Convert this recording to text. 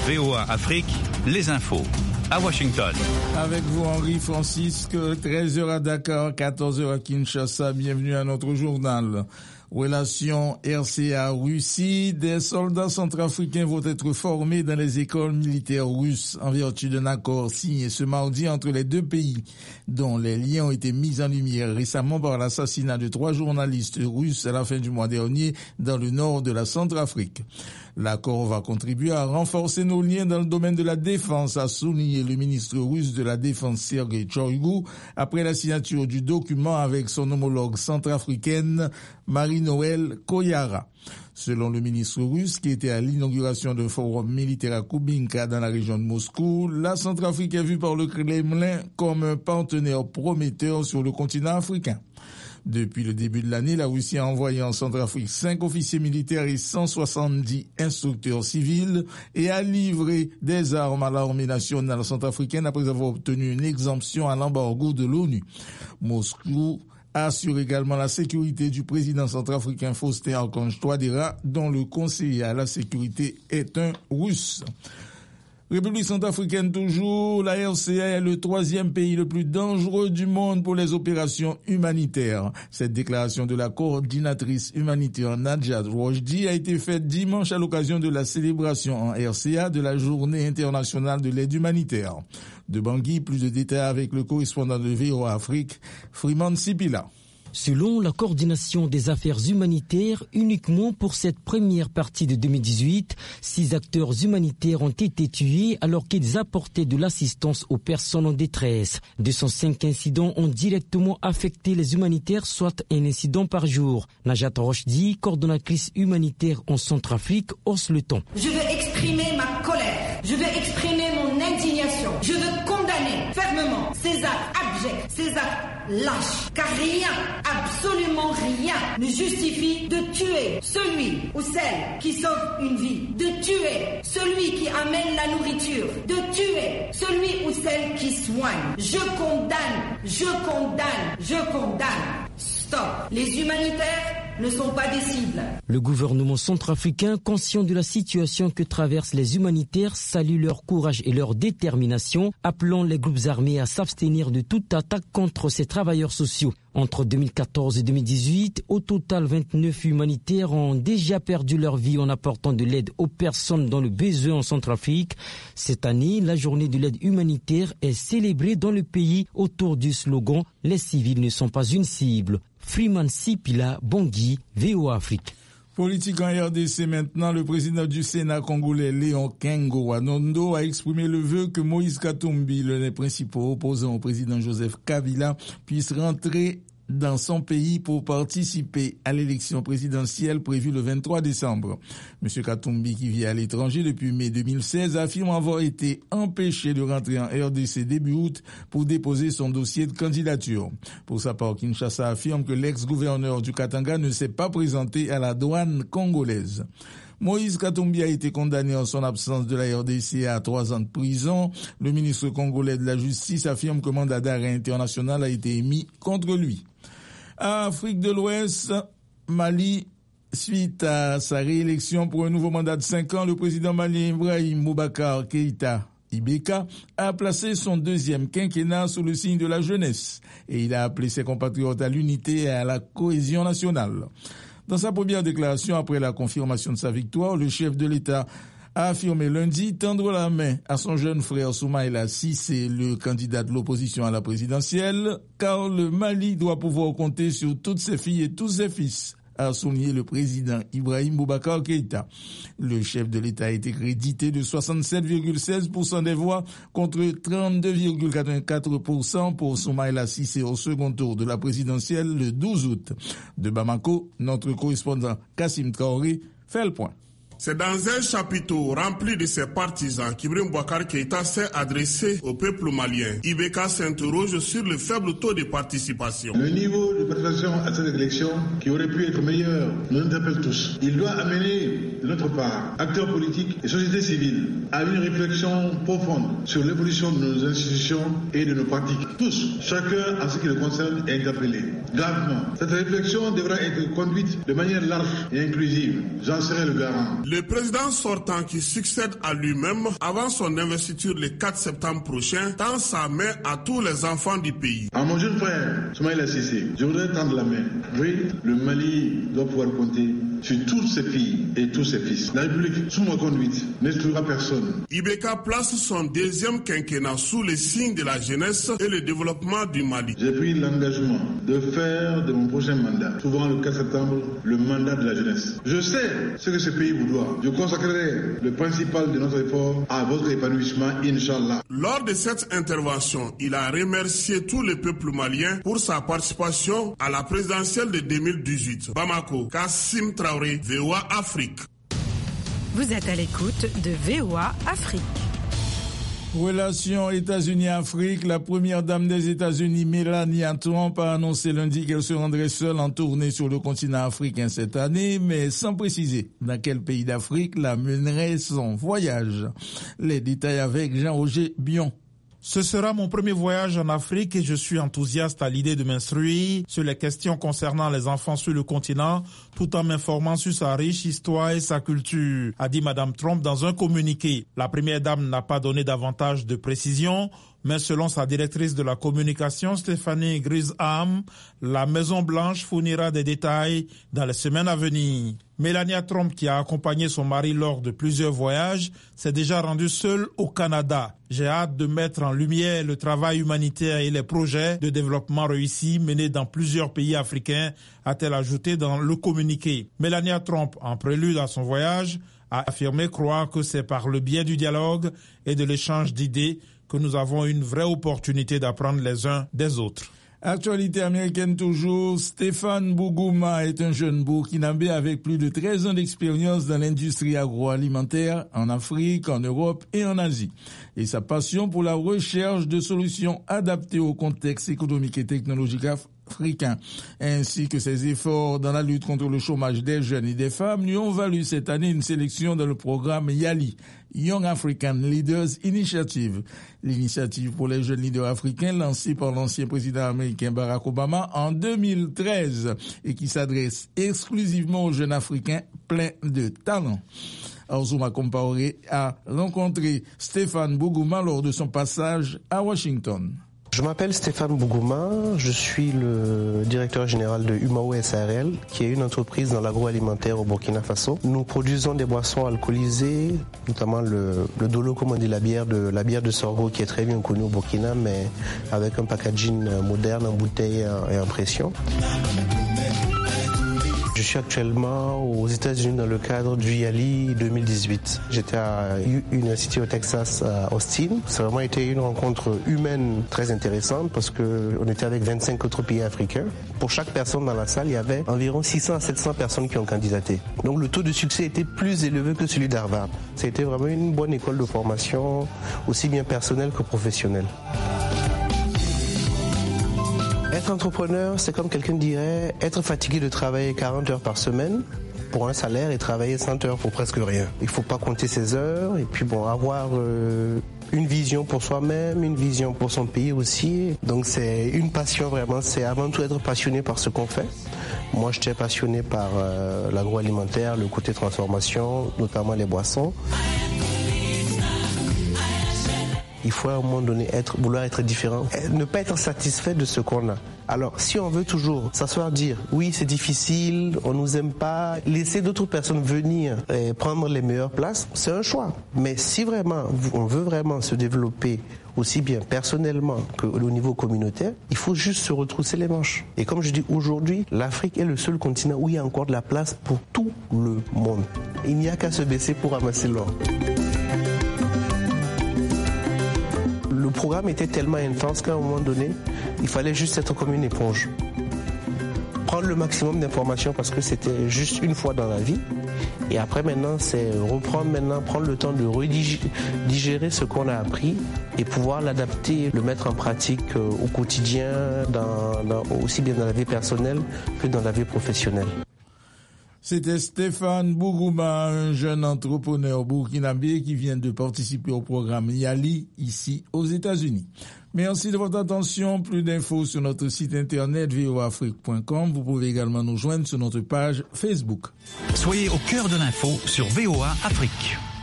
VOA Afrique, les infos. À Washington. Avec vous, Henri Francisque, 13h à Dakar, 14h à Kinshasa. Bienvenue à notre journal. Relation RCA-Russie, des soldats centrafricains vont être formés dans les écoles militaires russes en vertu d'un accord signé ce mardi entre les deux pays, dont les liens ont été mis en lumière récemment par l'assassinat de 3 journalistes russes à la fin du mois dernier dans le nord de la Centrafrique. L'accord va contribuer à renforcer nos liens dans le domaine de la défense, a souligné le ministre russe de la Défense Sergei Shoigu après la signature du document avec son homologue centrafricaine Marie-Noël Koyara. Selon le ministre russe, qui était à l'inauguration d'un forum militaire à Kubinka dans la région de Moscou, la Centrafrique est vue par le Kremlin comme un partenaire prometteur sur le continent africain. Depuis le début de l'année, la Russie a envoyé en Centrafrique 5 officiers militaires et 170 instructeurs civils et a livré des armes à l'armée nationale centrafricaine après avoir obtenu une exemption à l'embargo de l'ONU. Moscou assure également la sécurité du président centrafricain Faustin Archange Touadéra, dont le conseiller à la sécurité est un Russe. République centrafricaine toujours, la RCA est le 3e pays le plus dangereux du monde pour les opérations humanitaires. Cette déclaration de la coordinatrice humanitaire Nadja Rojdi a été faite dimanche à l'occasion de la célébration en RCA de la Journée internationale de l'aide humanitaire. De Bangui, plus de détails avec le correspondant de VOA Afrique, Freeman Sipila. Selon la coordination des affaires humanitaires, uniquement pour cette première partie de 2018, 6 acteurs humanitaires ont été tués alors qu'ils apportaient de l'assistance aux personnes en détresse. 205 incidents ont directement affecté les humanitaires, soit un incident par jour. Najat Rochdi, coordonnatrice humanitaire en Centrafrique, hausse le ton. Je veux exprimer ma colère, je veux exprimer mon indignation, je veux condamner fermement ces actes abjects, ces actes lâches, car rien, absolument rien ne justifie de tuer celui ou celle qui sauve une vie, de tuer celui qui amène la nourriture, de tuer celui ou celle qui soigne. Je condamne, je condamne, je condamne. Stop. Les humanitaires ne sont pas des cibles. Le gouvernement centrafricain, conscient de la situation que traversent les humanitaires, salue leur courage et leur détermination, appelant les groupes armés à s'abstenir de toute attaque contre ces travailleurs sociaux. Entre 2014 et 2018, au total 29 humanitaires ont déjà perdu leur vie en apportant de l'aide aux personnes dans le besoin en Centrafrique. Cette année, la journée de l'aide humanitaire est célébrée dans le pays autour du slogan « Les civils ne sont pas une cible ». Freeman Sipila, Bangui, VOA Afrique. Politique en RDC maintenant, le président du Sénat congolais Léon Kengo Wanondo a exprimé le vœu que Moïse Katumbi, l'un des principaux opposants au président Joseph Kabila, puisse rentrer dans son pays pour participer à l'élection présidentielle prévue le 23 décembre. M. Katumbi, qui vit à l'étranger depuis mai 2016, affirme avoir été empêché de rentrer en RDC début août pour déposer son dossier de candidature. Pour sa part, Kinshasa affirme que l'ex-gouverneur du Katanga ne s'est pas présenté à la douane congolaise. Moïse Katumbi a été condamné en son absence de la RDC à 3 ans de prison. Le ministre congolais de la Justice affirme que mandat d'arrêt international a été émis contre lui. À Afrique de l'Ouest, Mali, suite à sa réélection pour un nouveau mandat de 5 ans, le président malien Ibrahim Boubacar Keïta Ibeka a placé son 2e quinquennat sous le signe de la jeunesse et il a appelé ses compatriotes à l'unité et à la cohésion nationale. Dans sa première déclaration après la confirmation de sa victoire, le chef de l'État a affirmé lundi tendre la main à son jeune frère Soumaïla Cissé, le candidat de l'opposition à la présidentielle, car le Mali doit pouvoir compter sur toutes ses filles et tous ses fils, a souligné le président Ibrahim Boubacar Keïta. Le chef de l'État a été crédité de 67,16% des voix contre 32,84% pour Soumaïla Cissé au second tour de la présidentielle le 12 août. De Bamako, notre correspondant Kassim Traoré fait le point. C'est dans un chapiteau rempli de ses partisans qu'Ibrahim Boubacar Keïta s'est adressé au peuple malien. Ibeka s'interroge sur le faible taux de participation. Le niveau de participation à cette élection, qui aurait pu être meilleur, nous interpelle tous. Il doit amener, de notre part, acteurs politiques et sociétés civiles, à une réflexion profonde sur l'évolution de nos institutions et de nos pratiques. Tous, chacun en ce qui le concerne, est interpellé. Gravement. Cette réflexion devra être conduite de manière large et inclusive. J'en serai le garant. Le président sortant qui succède à lui-même avant son investiture le 4 septembre prochain tend sa main à tous les enfants du pays. À mon jeune frère, Soumaïla Cissé, je voudrais tendre la main. Oui, le Mali doit pouvoir compter sur toutes ses filles et tous ses fils. La République, sous ma conduite, n'exclura personne. Ibeka place son deuxième quinquennat sous le signe de la jeunesse et le développement du Mali. J'ai pris l'engagement de faire de mon prochain mandat, souvent le 4 septembre, le mandat de la jeunesse. Je sais ce que ce pays vous doit. Je consacrerai le principal de notre effort à votre épanouissement, Inch'Allah. Lors de cette intervention, il a remercié tout le peuple malien pour sa participation à la présidentielle de 2018. Bamako, Kassim Traoré, VOA Afrique. Vous êtes à l'écoute de VOA Afrique. Relations États-Unis-Afrique, la première dame des États-Unis, Melania Trump, a annoncé lundi qu'elle se rendrait seule en tournée sur le continent africain cette année, mais sans préciser dans quel pays d'Afrique la mènerait son voyage. Les détails avec Jean-Roger Bion. Ce sera mon premier voyage en Afrique et je suis enthousiaste à l'idée de m'instruire sur les questions concernant les enfants sur le continent, tout en m'informant sur sa riche histoire et sa culture, a dit Madame Trump dans un communiqué. La première dame n'a pas donné davantage de précision, mais selon sa directrice de la communication, Stephanie Grisham, la Maison-Blanche fournira des détails dans les semaines à venir. Melania Trump, qui a accompagné son mari lors de plusieurs voyages, s'est déjà rendue seule au Canada. J'ai hâte de mettre en lumière le travail humanitaire et les projets de développement réussis menés dans plusieurs pays africains, a-t-elle ajouté dans le communiqué. Melania Trump, en prélude à son voyage, a affirmé croire que c'est par le biais du dialogue et de l'échange d'idées que nous avons une vraie opportunité d'apprendre les uns des autres. Actualité américaine toujours, Stéphane Bougouma est un jeune Burkinabé avec plus de 13 ans d'expérience dans l'industrie agroalimentaire en Afrique, en Europe et en Asie. Et sa passion pour la recherche de solutions adaptées au contexte économique et technologique africain, ainsi que ses efforts dans la lutte contre le chômage des jeunes et des femmes lui ont valu cette année une sélection dans le programme YALI, Young African Leaders Initiative, l'initiative pour les jeunes leaders africains lancée par l'ancien président américain Barack Obama en 2013 et qui s'adresse exclusivement aux jeunes africains pleins de talent. Azuma Compaoré a rencontré Stéphane Bougouma lors de son passage à Washington. Je m'appelle Stéphane Bougouma, je suis le directeur général de Umao SARL, qui est une entreprise dans l'agroalimentaire au Burkina Faso. Nous produisons des boissons alcoolisées, notamment le dolo, comme on dit, la bière de sorgho, qui est très bien connue au Burkina, mais avec un packaging moderne en bouteille et en pression. Je suis actuellement aux États-Unis dans le cadre du YALI 2018. J'étais à University of Texas à Austin. Ça a vraiment été une rencontre humaine très intéressante parce qu'on était avec 25 autres pays africains. Pour chaque personne dans la salle, il y avait environ 600 à 700 personnes qui ont candidaté. Donc le taux de succès était plus élevé que celui d'Harvard. C'était vraiment une bonne école de formation, aussi bien personnelle que professionnelle. Être entrepreneur, c'est comme quelqu'un dirait, être fatigué de travailler 40 heures par semaine pour un salaire et travailler 100 heures pour presque rien. Il ne faut pas compter ses heures et puis avoir une vision pour soi-même, une vision pour son pays aussi. Donc c'est une passion vraiment, c'est avant tout être passionné par ce qu'on fait. Moi j'étais passionné par l'agroalimentaire, le côté transformation, notamment les boissons. Il faut à un moment donné vouloir être différent, ne pas être satisfait de ce qu'on a. Alors, si on veut toujours s'asseoir, dire oui, c'est difficile, on nous aime pas, laisser d'autres personnes venir et prendre les meilleures places, c'est un choix. Mais si vraiment on veut vraiment se développer aussi bien personnellement qu'au niveau communautaire, il faut juste se retrousser les manches. Et comme je dis aujourd'hui, l'Afrique est le seul continent où il y a encore de la place pour tout le monde. Il n'y a qu'à se baisser pour ramasser l'or. Le programme était tellement intense qu'à un moment donné, il fallait juste être comme une éponge. Prendre le maximum d'informations parce que c'était juste une fois dans la vie. Et après maintenant, c'est prendre le temps de digérer ce qu'on a appris et pouvoir l'adapter, le mettre en pratique au quotidien, aussi bien dans la vie personnelle que dans la vie professionnelle. C'était Stéphane Bougouma, un jeune entrepreneur burkinabé qui vient de participer au programme YALI ici aux États-Unis. Merci de votre attention. Plus d'infos sur notre site internet voaafrique.com. Vous pouvez également nous joindre sur notre page Facebook. Soyez au cœur de l'info sur VOA Afrique.